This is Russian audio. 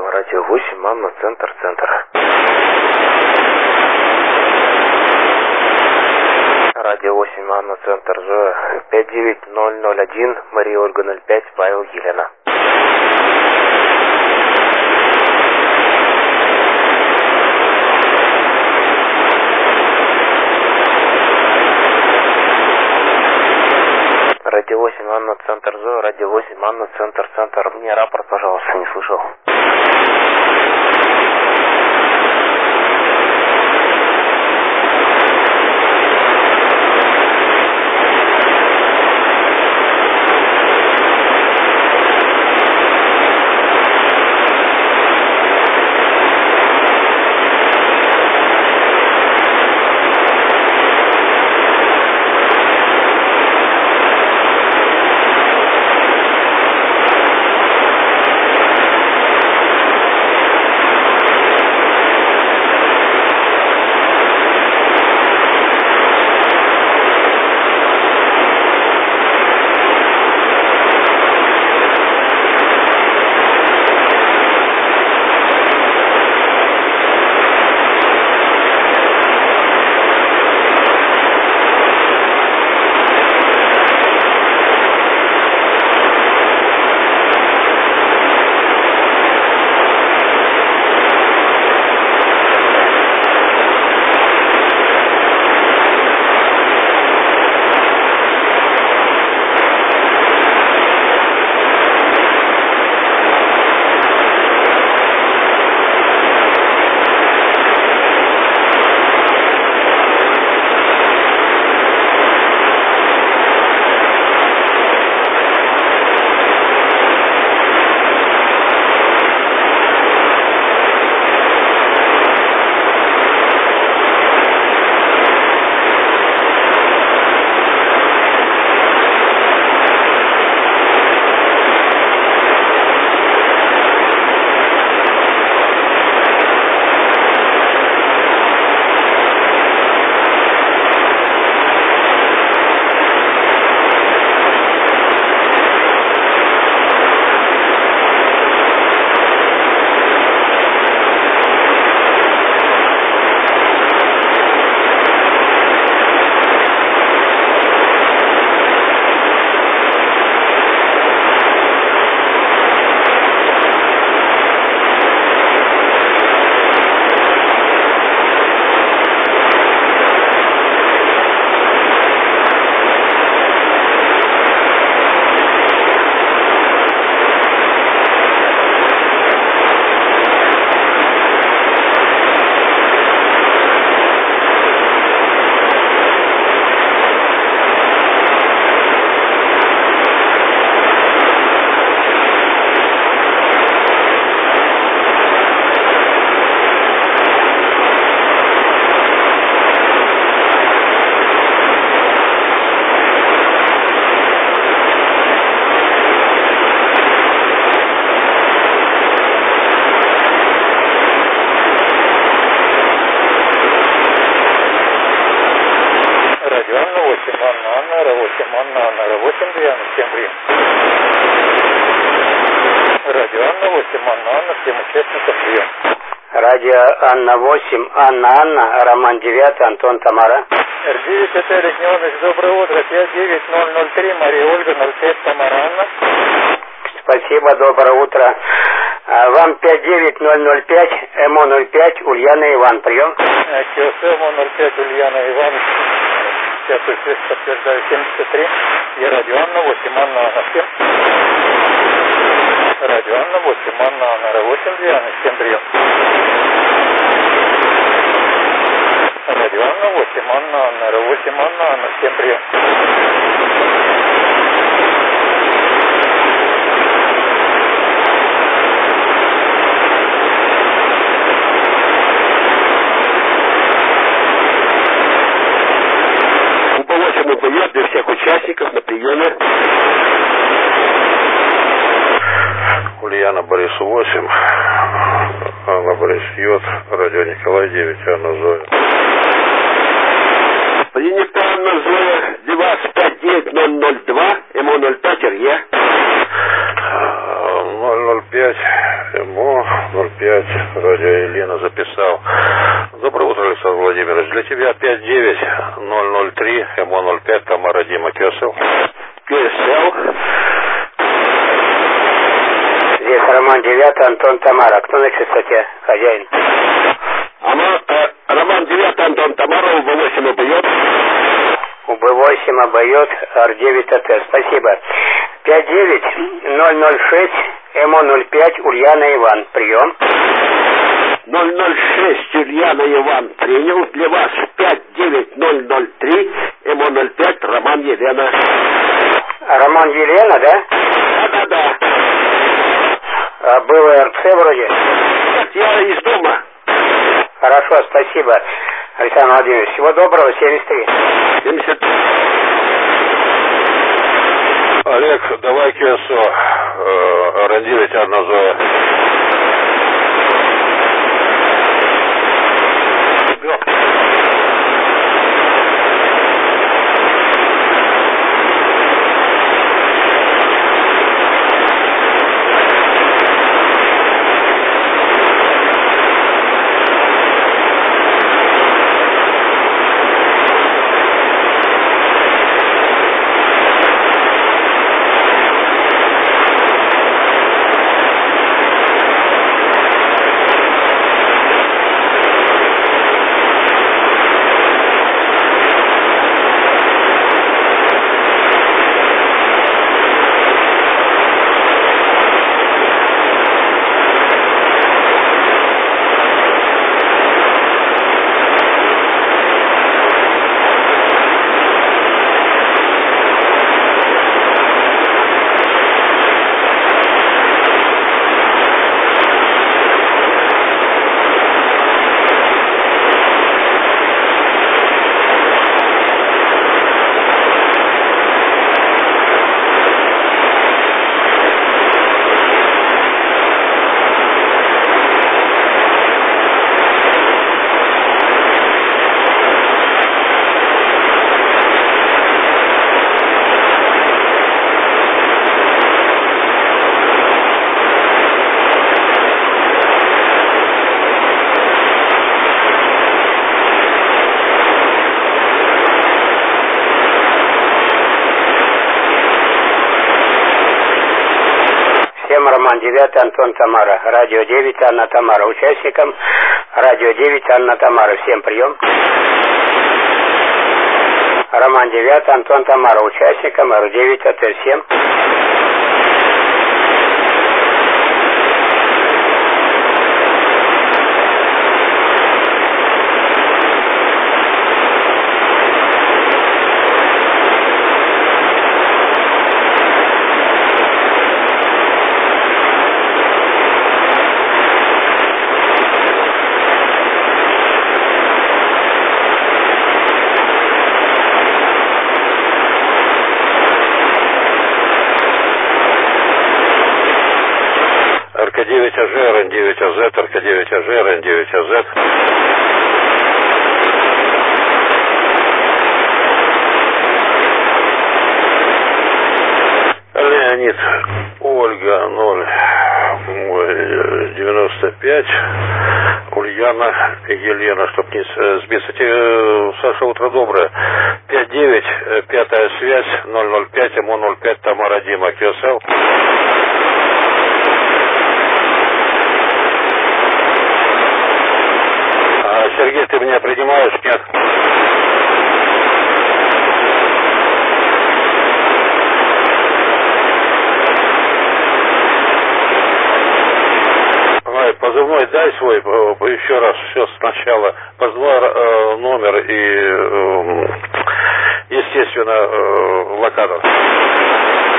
Москва, радио 8, Анна, центр. Радио 8, Анна, центр, Зоя, 59001, Мария Ольга 05, Павел, Елена. Радио 8, Анна, центр, Зоя, радио 8, Анна, центр. Мне рапорт, пожалуйста, не слышал. Радио Анна 8, Анна, Роман 9, Антон, Тамара. Р9, это Регионович, доброе утро, 59003, Мария Ольга, 05, Тамара, Анна. Спасибо, доброе утро. Вам 59005, МО05, Ульяна Иван, прием. МО05, Ульяна Иван, сейчас связь подтверждаю, 73, я радио Анна 8, Анна, 7. Радио Анна 8, Анна, 8, Диана, 7, прием. Радио Анна 8, Анна, 8, Анна, 7, прием. По 8 прием для всех участников на приеме. Ульяна Борису 8, Анна Борис Йод, радио Николай 9, Анна Зоя. Принято Анна Зоя, девайс 59002, МО05, РЕ. 005, МО Москве 59003, МО-05, Тамара, Дима, Кесел. Кесел. Здесь Роман 9, Антон, Тамара. Кто на частоте? Хозяин. Роман 9, Антон, Тамара, УБ-8 обоет. УБ-8 обоет, Р-9 АТ. Спасибо. 59006, МО-05, Ульяна, Иван. Прием. 006, Ульяна, Иван. Принял. Для вас 59003, МО-05, Роман, Елена. Роман, Елена, да? Да. А было РЦ вроде? Нет, я из дома. Хорошо, спасибо, Александр Владимирович. Всего доброго, 73. 70. Олег, давай Кесо, Р-9, Анна, Зоя. Роман 9, Антон, Тамара. Радио 9, Анна, Тамара. Участникам Радио 9, Анна, Тамара. Всем прием. Роман 9, Антон, Тамара. Участникам Р9 АТ. Всем. РК-9 АЖ, РН-9 АЗ, РК-9 АЖ, РН-9 АЗ. Леонид, Ольга, 095, Ульяна, Елена, чтоб не сбиться. Саша, утро доброе. 59, пятая связь, 005, МО-05, Тамара, Дима, Кесел. Сергей, ты меня принимаешь? Нет? Позывной дай свой еще раз, все сначала. Позывной номер и, естественно, локатор.